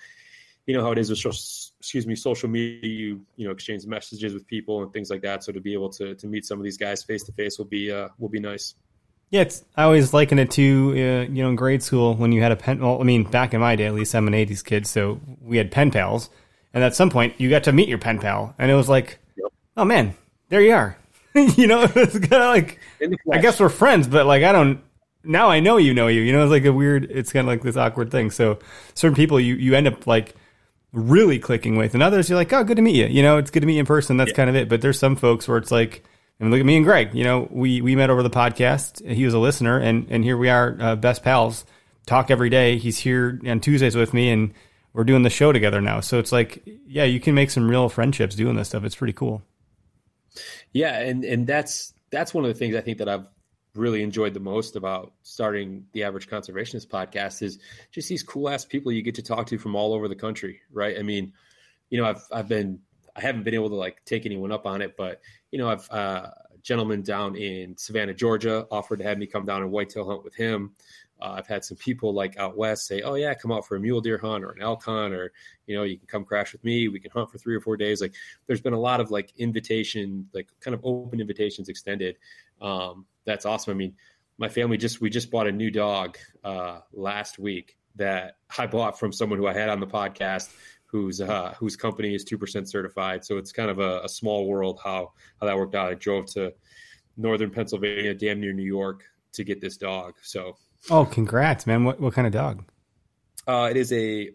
how it is with social media, you exchange messages with people and things like that. So to be able to meet some of these guys face to face will be nice. Yeah, I always liken it to, in grade school when you had a pen. Well, I mean, back in my day, at least I'm an 80s kid. So we had pen pals. And at some point you got to meet your pen pal. And it was like, Oh man, there you are. It's kind of like, I guess we're friends, but like, now I know you, it's like it's kind of like this awkward thing. So certain people you end up like really clicking with, and others you're like, oh, good to meet you. It's good to meet you in person. That's kind of it. But there's some folks where it's like, look at me and Greg, we met over the podcast. He was a listener and here we are, best pals, talk every day. He's here on Tuesdays with me and we're doing the show together now. So it's like, yeah, you can make some real friendships doing this stuff. It's pretty cool. Yeah. And that's one of the things I think that I've really enjoyed the most about starting the Average Conservationist podcast is just these cool ass people you get to talk to from all over the country. Right. I mean, I haven't been able to like take anyone up on it, but I've a gentleman down in Savannah, Georgia offered to have me come down and whitetail hunt with him. I've had some people like out west say, oh yeah, come out for a mule deer hunt or an elk hunt, or, you can come crash with me. We can hunt for 3 or 4 days. Like there's been a lot of like invitation, like kind of open invitations extended. That's awesome. I mean, my family we just bought a new dog last week that I bought from someone who I had on the podcast whose company is 2% certified. So it's kind of a small world how that worked out. I drove to northern Pennsylvania, damn near New York, to get this dog. So. Oh, congrats, man. What kind of dog? It's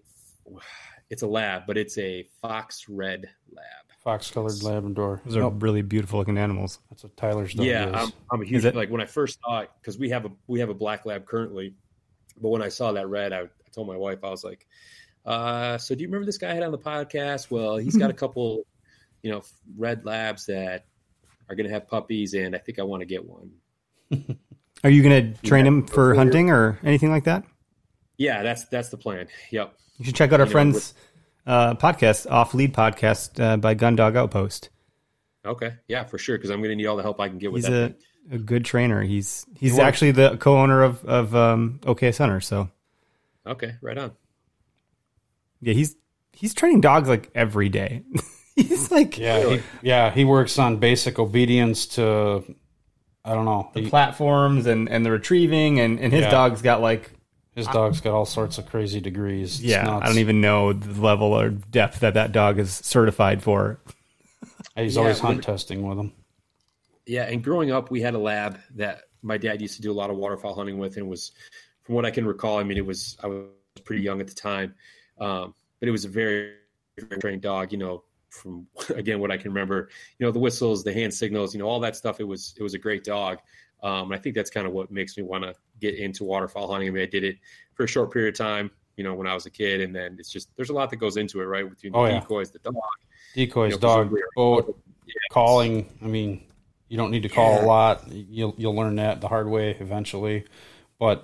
a lab, but it's a fox red lab. Fox-colored Labrador. Those are really beautiful looking animals. That's what Tyler's dog is. I'm a huge, like when I first saw it, because we have a black lab currently, but when I saw that red, I told my wife, I was like, so do you remember this guy I had on the podcast? Well, he's got a couple, red labs that are going to have puppies, and I think I want to get one. Are you going to train him for hunting or anything like that? Yeah, that's the plan. Yep. You should check out our friend's podcast, Off Lead Podcast by Gun Dog Outpost. Okay, yeah, for sure, because I'm going to need all the help I can get with that. He's a good trainer. He's actually the co-owner of OKS Hunter. So. Okay, right on. Yeah, he's training dogs like every day. He's like, he works on basic obedience to, I don't know, the platforms and the retrieving, and his dog's got like. His dog's got all sorts of crazy degrees. It's nuts. I don't even know the level or depth that dog is certified for. He's always hunt testing with them. Yeah, and growing up, we had a lab that my dad used to do a lot of waterfowl hunting with, and was, from what I can recall, I mean, I was pretty young at the time, but it was a very, very trained dog. You know, from again what I can remember, you know, the whistles, the hand signals, you know, all that stuff. It was a great dog. And I think that's kind of what makes me want to get into waterfowl hunting. I mean, I did it for a short period of time, you know, when I was a kid, and then it's just, there's a lot that goes into it, right? Between the decoys, the dog, decoys, dog, boat, calling. I mean, you don't need to call a lot. You'll learn that the hard way eventually. But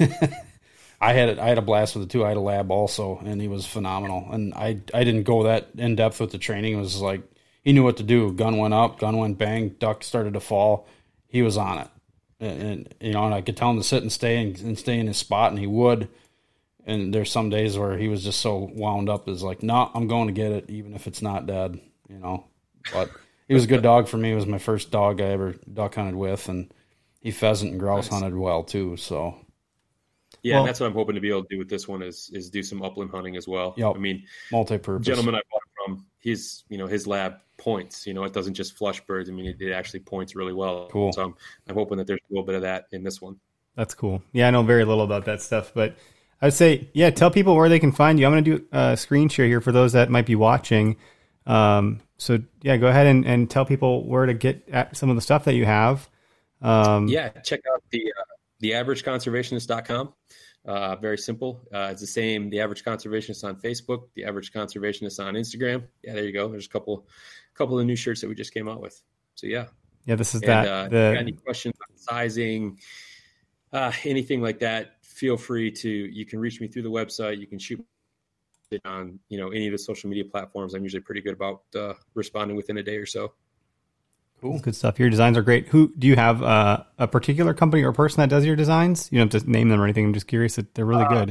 I had a blast with it too. I had a lab also, and he was phenomenal. And I didn't go that in depth with the training. It was like he knew what to do. Gun went up, gun went bang, duck started to fall. He was on it. And you know, and I could tell him to sit and stay in his spot, and he would. And there's some days where he was just so wound up, is like, no, I'm going to get it, even if it's not dead, you know. But he was a good dog for me. It was my first dog I ever duck hunted with, and he pheasant and grouse hunted well too. So yeah, and that's what I'm hoping to be able to do with this one is do some upland hunting as well. Yep. I mean, multi-purpose. The gentleman I bought it from, his lab points. You know, it doesn't just flush birds. I mean, it actually points really well. Cool. So I'm hoping that there's a little bit of that in this one. That's cool. Yeah, I know very little about that stuff, but I'd say, yeah, tell people where they can find you. I'm going to do a screen share here for those that might be watching. So yeah, go ahead and tell people where to get at some of the stuff that you have. Check out the averageconservationist.com. Very simple. It's the same. The Average Conservationist on Facebook, the Average Conservationist on Instagram. Yeah, there you go. There's a couple of new shirts that we just came out with. So yeah. Yeah, this is if you got any questions on sizing, anything like that, feel free to, you can reach me through the website. You can shoot it on, you know, any of the social media platforms. I'm usually pretty good about responding within a day or so. Cool. Good stuff. Your designs are great. Who do you have a particular company or person that does your designs? You don't have to name them or anything. I'm just curious that they're really good.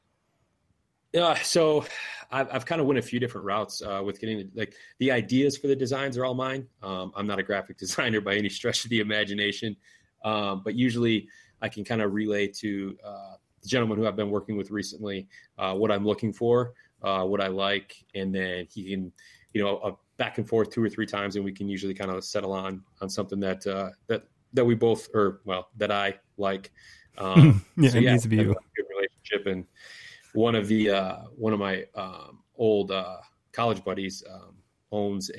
Yeah. So I've kind of went a few different routes with getting the ideas for the designs are all mine. I'm not a graphic designer by any stretch of the imagination. But usually I can kind of relay to the gentleman who I've been working with recently what I'm looking for, what I like, and then he can, you know, back and forth 2 or 3 times, and we can usually kind of settle on something that we both, or well, that I like. It needs to be a good relationship. And one of my old college buddies owns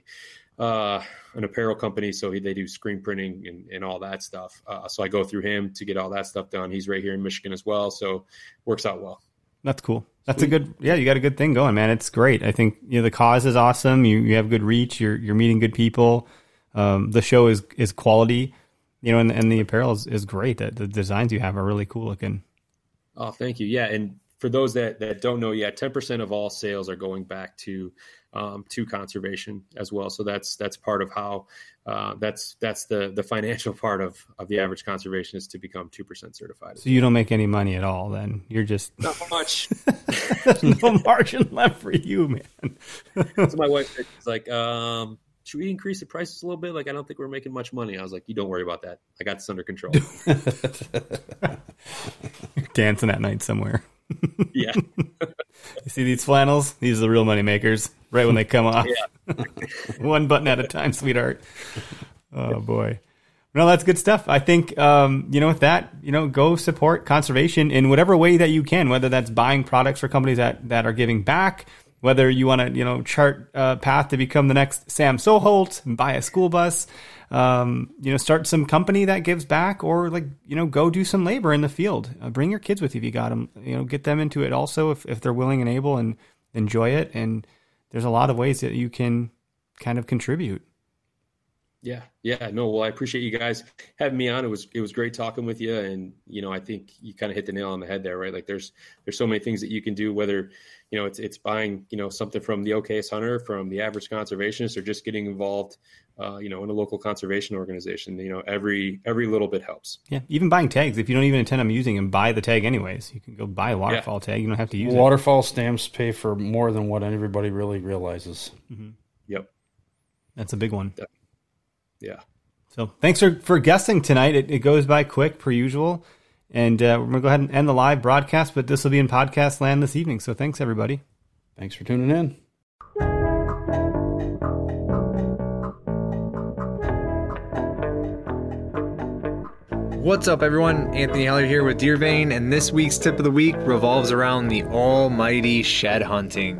an apparel company, so they do screen printing and all that stuff. So I go through him to get all that stuff done. He's right here in Michigan as well, so works out well. That's cool. That's a good, you got a good thing going, man. It's great. I think, you know, the cause is awesome. You have good reach. You're meeting good people. The show is quality, you know, and the apparel is great. The designs you have are really cool looking. Oh, thank you. Yeah. And for those that don't know yet, 10% of all sales are going back to conservation as well. So that's part of how that's the financial part of the Average Conservationist to become 2% certified. So you don't make any money at all then? You're just not much. There's no margin left for you, man. So my wife said, she's like, should we increase the prices a little bit? Like, I don't think we're making much money. I was like, you don't worry about that. I got this under control. Dancing at night somewhere. Yeah. You see these flannels? These are the real money makers. Right when they come off. Yeah. One button at a time, sweetheart. Oh boy. No, that's good stuff. I think, you know, with that, you know, go support conservation in whatever way that you can, whether that's buying products for companies that are giving back, whether you want to, you know, chart a path to become the next Sam Soholt and buy a school bus, you know, start some company that gives back, or like, you know, go do some labor in the field. Bring your kids with you if you got them, you know, get them into it also if they're willing and able, and enjoy it. And there's a lot of ways that you can kind of contribute. Yeah. No, well, I appreciate you guys having me on. It was great talking with you. And, you know, I think you kind of hit the nail on the head there, right? Like there's so many things that you can do, whether, you know, it's buying, you know, something from the OKS Hunter, from the Average Conservationist, or just getting involved, you know, in a local conservation organization. You know, every little bit helps. Yeah. Even buying tags. If you don't even intend on using them, buy the tag anyways. You can go buy a waterfowl tag. You don't have to use it. Waterfowl stamps pay for more than what everybody really realizes. Mm-hmm. Yep. That's a big one. Yeah. So thanks for guesting tonight. It goes by quick per usual. And we're going to go ahead and end the live broadcast, but this will be in podcast land this evening. So thanks, everybody. Thanks for tuning in. What's up, everyone? Anthony Heller here with Deer Vein, and this week's tip of the week revolves around the almighty shed hunting.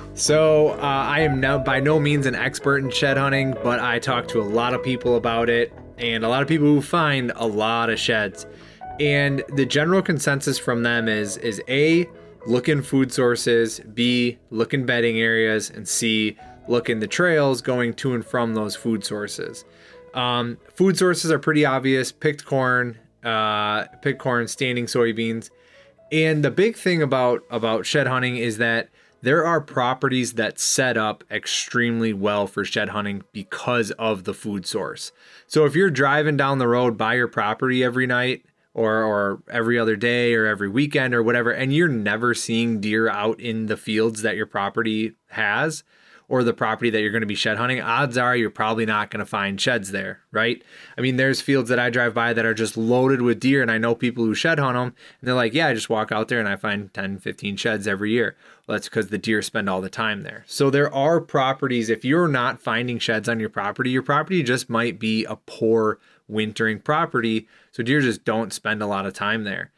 So I am now by no means an expert in shed hunting, but I talk to a lot of people about it, and a lot of people who find a lot of sheds. And the general consensus from them is A, look in food sources, B, look in bedding areas, and C, look in the trails going to and from those food sources. Food sources are pretty obvious: picked corn, standing soybeans. And the big thing about shed hunting is that there are properties that set up extremely well for shed hunting because of the food source. So if you're driving down the road by your property every night or every other day or every weekend or whatever, and you're never seeing deer out in the fields that your property has, or the property that you're going to be shed hunting, odds are you're probably not going to find sheds there, right? I mean, there's fields that I drive by that are just loaded with deer, and I know people who shed hunt them, and they're like, yeah, I just walk out there and I find 10, 15 sheds every year. Well, that's because the deer spend all the time there. So there are properties, if you're not finding sheds on your property just might be a poor wintering property, so deer just don't spend a lot of time there.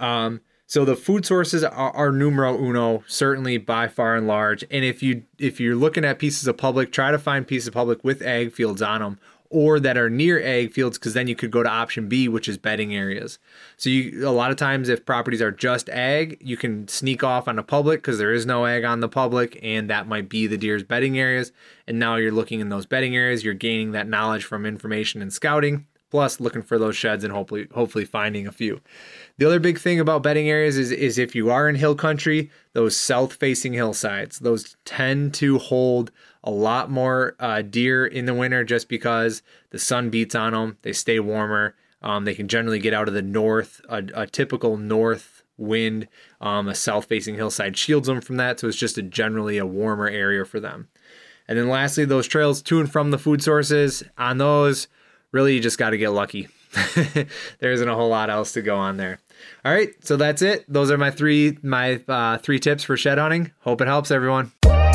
So the food sources are numero uno, certainly by far and large. And if you're looking at pieces of public, try to find pieces of public with ag fields on them, or that are near ag fields, because then you could go to option B, which is bedding areas. So a lot of times, if properties are just ag, you can sneak off on the public because there is no ag on the public, and that might be the deer's bedding areas. And now you're looking in those bedding areas, you're gaining that knowledge from information and scouting, plus looking for those sheds and hopefully finding a few. The other big thing about bedding areas is if you are in hill country, those south-facing hillsides, those tend to hold a lot more deer in the winter just because the sun beats on them. They stay warmer. They can generally get out of the north, a typical north wind. A south-facing hillside shields them from that, so it's just generally a warmer area for them. And then lastly, those trails to and from the food sources, on those, really, you just got to get lucky. There isn't a whole lot else to go on there. All right, so that's it. Those are my three tips for shed hunting. Hope it helps, everyone.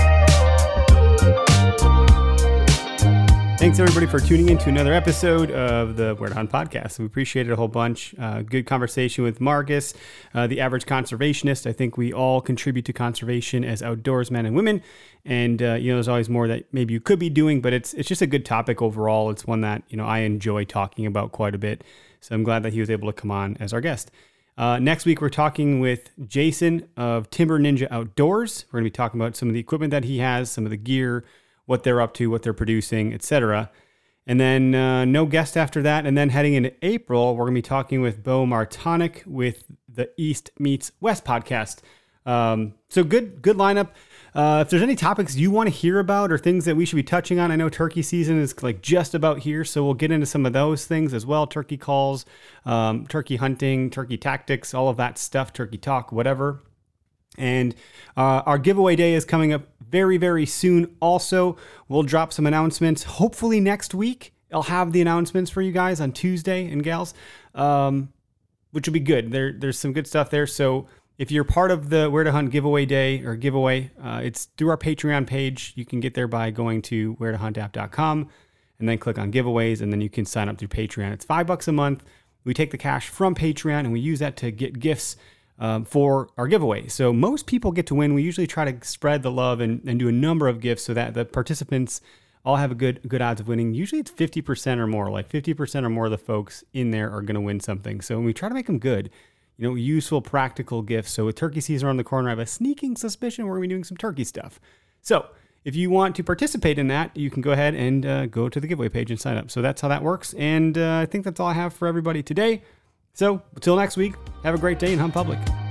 Thanks, everybody, for tuning in to another episode of the Where to Hunt podcast. We appreciate it a whole bunch. Good conversation with Marcus, the average conservationist. I think we all contribute to conservation as outdoors men and women. And, there's always more that maybe you could be doing, but it's just a good topic overall. It's one that, I enjoy talking about quite a bit. So I'm glad that he was able to come on as our guest. Next week, we're talking with Jason of Timber Ninja Outdoors. We're going to be talking about some of the equipment that he has, some of the gear, what they're up to, what they're producing, etc. And then no guest after that. And then heading into April, we're going to be talking with Bo Martonic with the East Meets West podcast. So good lineup. If there's any topics you want to hear about or things that we should be touching on, I know turkey season is like just about here, so we'll get into some of those things as well. Turkey calls, turkey hunting, turkey tactics, all of that stuff, turkey talk, whatever. And our giveaway day is coming up very, very soon. Also, we'll drop some announcements. Hopefully next week, I'll have the announcements for you guys on Tuesday and gals, which will be good. There's some good stuff there. So if you're part of the Where to Hunt giveaway day or giveaway, it's through our Patreon page. You can get there by going to wheretohuntapp.com and then click on giveaways, and then you can sign up through Patreon. It's $5 a month. We take the cash from Patreon and we use that to get gifts for our giveaway. So most people get to win. We usually try to spread the love and do a number of gifts so that the participants all have a good odds of winning. Usually it's 50% or more, like 50% or more of the folks in there are going to win something. So we try to make them good, useful, practical gifts. So with turkey season around the corner, I have a sneaking suspicion we're going to be doing some turkey stuff. So if you want to participate in that, you can go ahead and go to the giveaway page and sign up. So that's how that works. And I think that's all I have for everybody today. So until next week, have a great day and hunt public.